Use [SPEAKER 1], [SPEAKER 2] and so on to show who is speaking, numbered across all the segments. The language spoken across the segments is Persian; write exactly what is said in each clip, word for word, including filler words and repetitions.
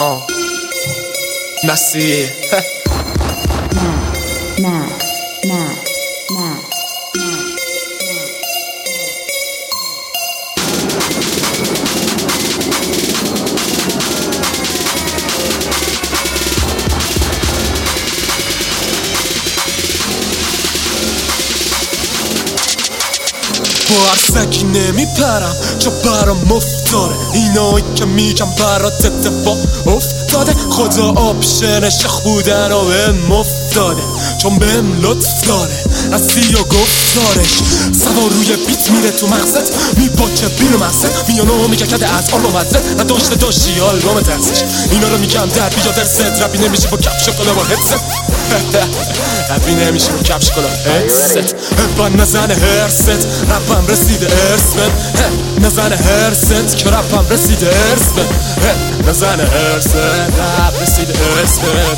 [SPEAKER 1] آه نسی
[SPEAKER 2] نه نه نه نه
[SPEAKER 1] با هر سگی نمیپرم چون برام مفتاره اینایی که میگم برات اتفاق افتاده خدا آپشن شخ بودن و به مفتاده چون بهم لطف داره رسی و گفتارش سوار روی بیت میره تو مغزت میپاچه بیر مغزت میانو میگه کده از آلبوم ازت نداشته داشتی آلبوم درسش اینا رو میگم در بیا در ست ربی نمیشه با کفش کلا با هدست ربی نمیشه با کفش کلا هدست هبان نزنه هرست ربم رسیده ارس من نزنه هرست که ربم رسیده ارس من نزنه هرست رب رسیده ارس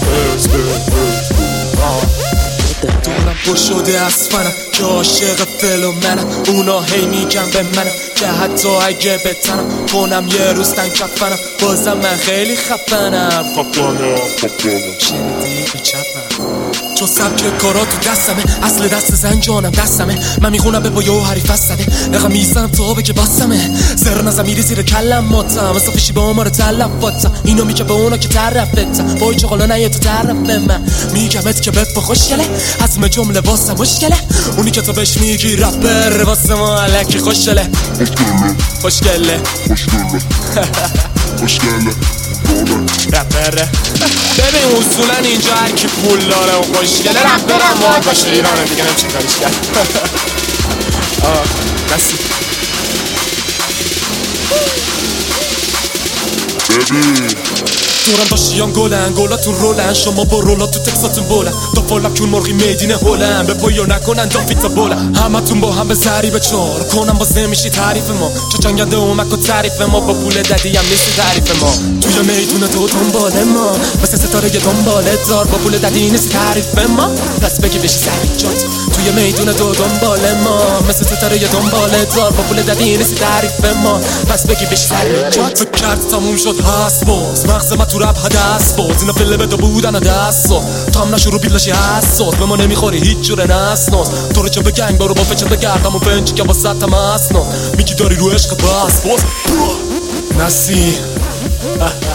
[SPEAKER 1] دورم پر شده از فنم که عاشق فل و منم اونا هی میگن به منم که حتی اگه بتنم کنم یه روز تن کفنم بازم من خیلی خفنم خفنم شنیدی به چپم چون سبک کارا تو دستمه اصل دست زن جانم دستمه من میخونم به با یه حریف هستده نقا میزنم تو آبه که باسمه زر نزم میری زیر کلم ماتم اصافشی به امار تلفاتم اینو میگه به اونا که طرفتم بای چقالا نه یه تو طرف من میگمت که بپا خوشگله حزم جمله واسه مشکله اونی که تو بهش میگی رپر واسه ما علکی خوشگله خوشگله خوشگله رپره ببین اصولا اینجا هر کی پول داره و خوشگله رپر هم باید باشه ایرانه دیگه نمیشه کارش کرد آه نسی ببین دورم داشتیان گلن گلاتون رولن شما با رولا تو تکساتون بولن دا فالک کون مرغی میدینه هولن به پایو نکنن دا فیتا بولن همه تون با هم به ضریب چار کنم باز نمیشی تعریف ما چه چنگنده اومک و تعریف ما با پول ددی هم نیستی تعریف ما توی میدونه تو دنبال ما مثل ستاره دنباله دار با پول ددی نیستی تعریف ما پس بگی بشی سری جات توی میدونه تو دنبال ما مثل ستاره دنباله دار با پول ددی نیستی تعریف ما پس بگی بشی سری جات کرد تموم شد هست باز مغز ما تو رپ هدست باز اینا فله بده بودن دست تا هم نشو رو بیلاشی حساس به ما نمیخوری هیچ جور نسناس تو رو چه بگنگ برو با فچه بگردم و فنچی که با ست هم هستنا میگی داری رو عشق بس باز نسی